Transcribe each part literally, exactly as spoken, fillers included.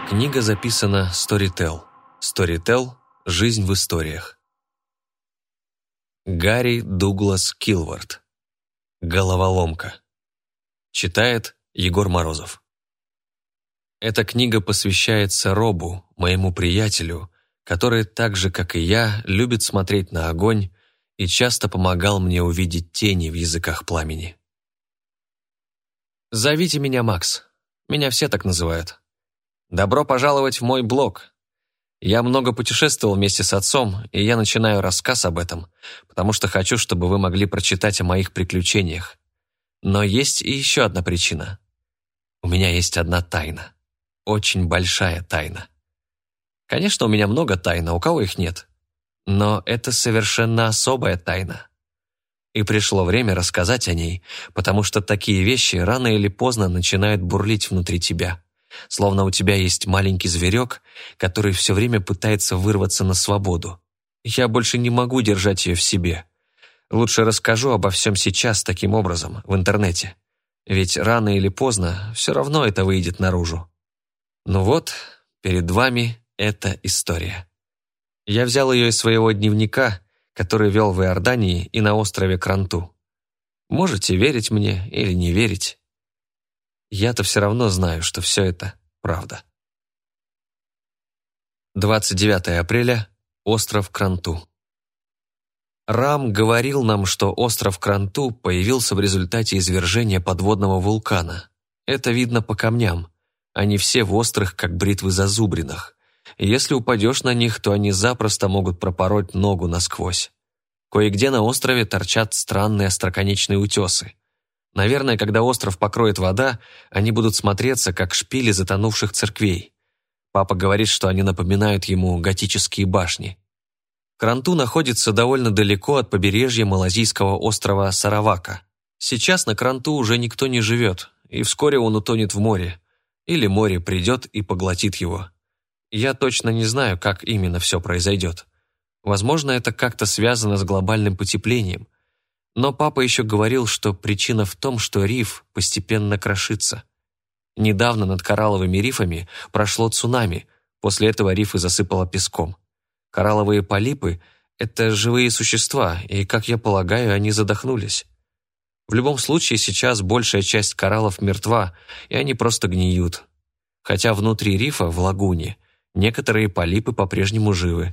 Книга записана Storytel. Storytel – жизнь в историях. Гарри Дуглас Килвард. Головоломка. Читает Егор Морозов. Эта книга посвящается Робу, моему приятелю, который так же, как и я, любит смотреть на огонь и часто помогал мне увидеть тени в языках пламени. Зовите меня Макс. Меня все так называют. Добро пожаловать в мой блог. Я много путешествовал вместе с отцом, и я начинаю рассказ об этом, потому что хочу, чтобы вы могли прочитать о моих приключениях. Но есть и еще одна причина. У меня есть одна тайна. Очень большая тайна. Конечно, у меня много тайн, а у кого их нет? Но это совершенно особая тайна. И пришло время рассказать о ней, потому что такие вещи рано или поздно начинают бурлить внутри тебя. Словно у тебя есть маленький зверек, который все время пытается вырваться на свободу. Я больше не могу держать ее в себе. Лучше расскажу обо всем сейчас таким образом, в интернете. Ведь рано или поздно все равно это выйдет наружу. Ну вот, перед вами эта история. Я взял ее из своего дневника, который вел в Иордании и на острове Кранту. Можете верить мне или не верить. Я-то все равно знаю, что все это правда. двадцать девятое апреля. Остров Кранту. Рам говорил нам, что остров Кранту появился в результате извержения подводного вулкана. Это видно по камням. Они все в острых, как бритвы зазубринах. Если упадешь на них, то они запросто могут пропороть ногу насквозь. Кое-где на острове торчат странные остроконечные утесы. Наверное, когда остров покроет вода, они будут смотреться, как шпили затонувших церквей. Папа говорит, что они напоминают ему готические башни. Кранту находится довольно далеко от побережья малазийского острова Саравака. Сейчас на Кранту уже никто не живет, и вскоре он утонет в море. Или море придет и поглотит его. Я точно не знаю, как именно все произойдет. Возможно, это как-то связано с глобальным потеплением. Но папа еще говорил, что причина в том, что риф постепенно крошится. Недавно над коралловыми рифами прошло цунами, после этого рифы засыпало песком. Коралловые полипы – это живые существа, и, как я полагаю, они задохнулись. В любом случае, сейчас большая часть кораллов мертва, и они просто гниют. Хотя внутри рифа, в лагуне, некоторые полипы по-прежнему живы.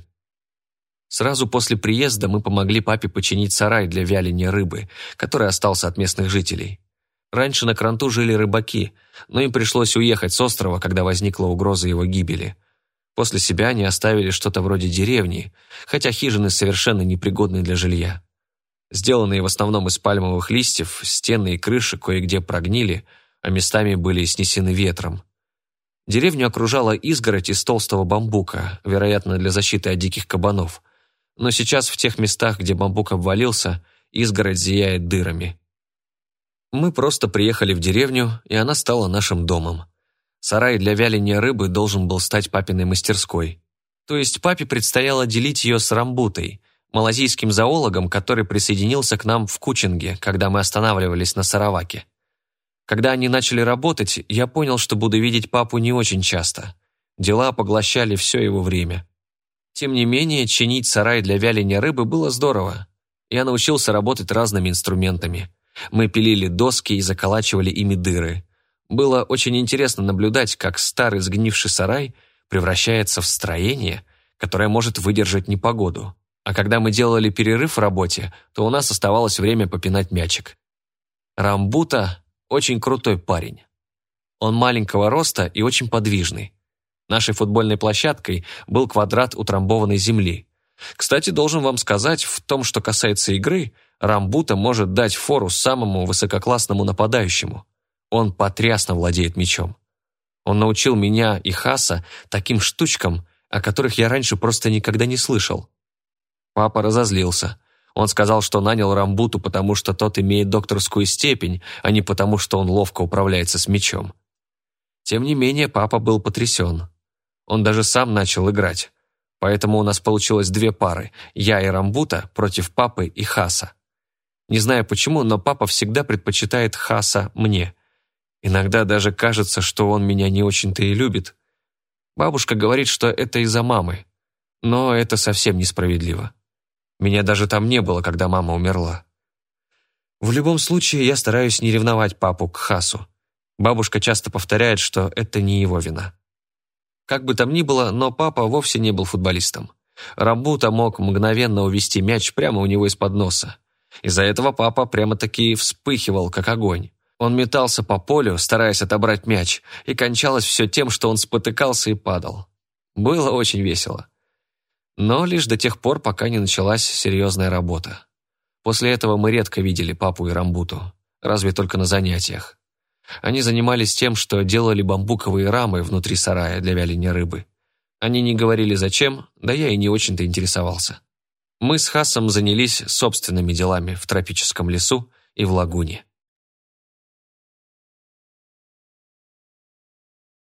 Сразу после приезда мы помогли папе починить сарай для вяления рыбы, который остался от местных жителей. Раньше на Кранту жили рыбаки, но им пришлось уехать с острова, когда возникла угроза его гибели. После себя они оставили что-то вроде деревни, хотя хижины совершенно непригодны для жилья. Сделанные в основном из пальмовых листьев, стены и крыши кое-где прогнили, а местами были снесены ветром. Деревню окружала изгородь из толстого бамбука, вероятно, для защиты от диких кабанов. Но сейчас в тех местах, где бамбук обвалился, изгородь зияет дырами. Мы просто приехали в деревню, и она стала нашим домом. Сарай для вяления рыбы должен был стать папиной мастерской. То есть папе предстояло делить ее с Рамбутой, малазийским зоологом, который присоединился к нам в Кучинге, когда мы останавливались на Сараваке. Когда они начали работать, я понял, что буду видеть папу не очень часто. Дела поглощали все его время. Тем не менее, чинить сарай для вяления рыбы было здорово. Я научился работать разными инструментами. Мы пилили доски и заколачивали ими дыры. Было очень интересно наблюдать, как старый сгнивший сарай превращается в строение, которое может выдержать непогоду. А когда мы делали перерыв в работе, то у нас оставалось время попинать мячик. Рамбута – очень крутой парень. Он маленького роста и очень подвижный. Нашей футбольной площадкой был квадрат утрамбованной земли. Кстати, должен вам сказать, в том, что касается игры, Рамбута может дать фору самому высококлассному нападающему. Он потрясно владеет мячом. Он научил меня и Хаса таким штучкам, о которых я раньше просто никогда не слышал. Папа разозлился. Он сказал, что нанял Рамбуту, потому что тот имеет докторскую степень, а не потому, что он ловко управляется с мячом. Тем не менее, папа был потрясен. Он даже сам начал играть. Поэтому у нас получилось две пары, я и Рамбута против папы и Хаса. Не знаю почему, но папа всегда предпочитает Хаса мне. Иногда даже кажется, что он меня не очень-то и любит. Бабушка говорит, что это из-за мамы, но это совсем несправедливо. Меня даже там не было, когда мама умерла. В любом случае, я стараюсь не ревновать папу к Хасу. Бабушка часто повторяет, что это не его вина. Как бы там ни было, но папа вовсе не был футболистом. Рамбута мог мгновенно увести мяч прямо у него из-под носа. Из-за этого папа прямо-таки вспыхивал, как огонь. Он метался по полю, стараясь отобрать мяч, и кончалось все тем, что он спотыкался и падал. Было очень весело. Но лишь до тех пор, пока не началась серьезная работа. После этого мы редко видели папу и Рамбуту, разве только на занятиях. Они занимались тем, что делали бамбуковые рамы внутри сарая для вяления рыбы. Они не говорили зачем, да я и не очень-то интересовался. Мы с Хасом занялись собственными делами в тропическом лесу и в лагуне.